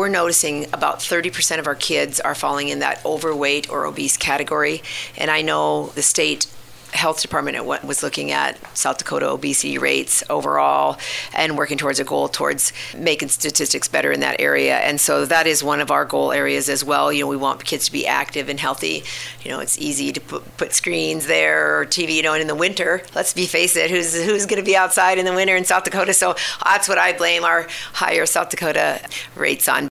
we're noticing about 30% of our kids are falling in that overweight or obese category. And I know the state health department was looking at South Dakota obesity rates overall and working towards a goal towards making statistics better in that area. And so that is one of our goal areas as well. We want kids to be active and healthy. It's easy to put screens there or TV, and in the winter, let's face it, who's going to be outside in the winter in South Dakota? So that's what I blame our higher South Dakota rates on.